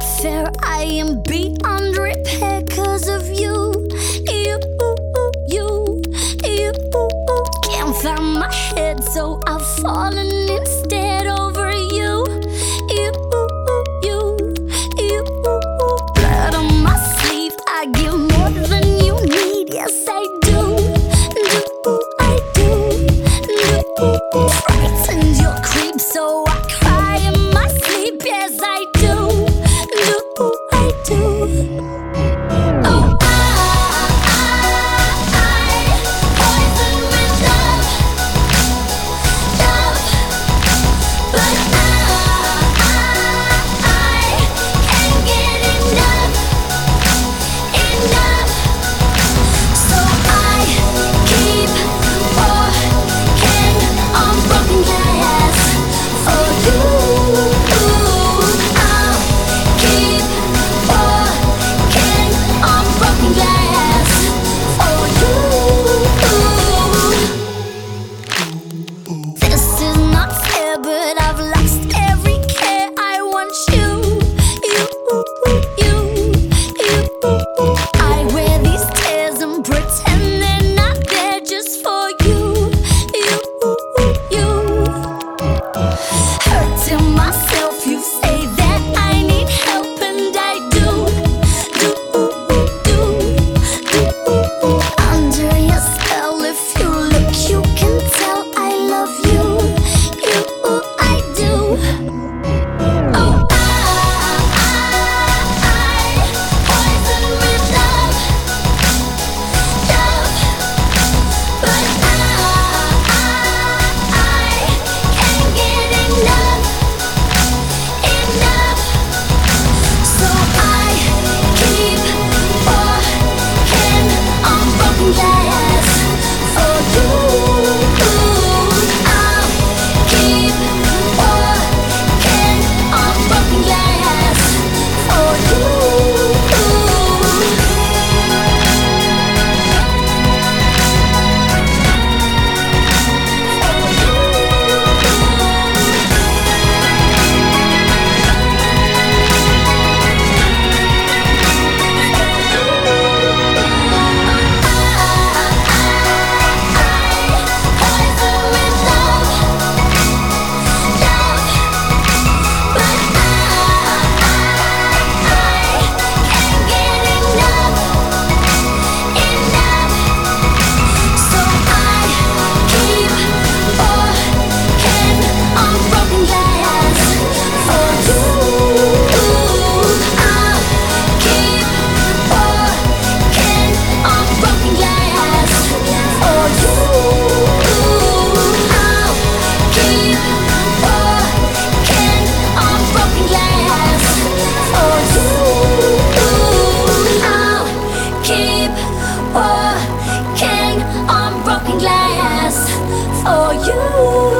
not fair. I am beyond repair 'cause of you. You can't find my head, so I've fallen instead over you. You blood on my sleeve. I give more than you need. Yes, I do. I do. Frightened your creep, so I cry in my sleep. Yes, I do. I do. Oh, poison with love, but I can't get enough. So I keep walking on broken glass for you. I'll keep walking on broken glass for you. This is not fair, but I've lost every care. I want you. I wear these tears and pretend they're not there just for you. Hurting myself, you say that I need help, and I do. Under your spell, if you look, you can tell I love you. I do. Oh, poison with love, but I can't get enough. So I keep walking on broken glass for you. I'll keep walking on broken glass for you. Poison with love, but I can't get enough. So I keep walking on broken glass for you. I'll keep walking on broken glass for you. I'll keep walking on broken glass for you. I'll keep walking on broken glass for you.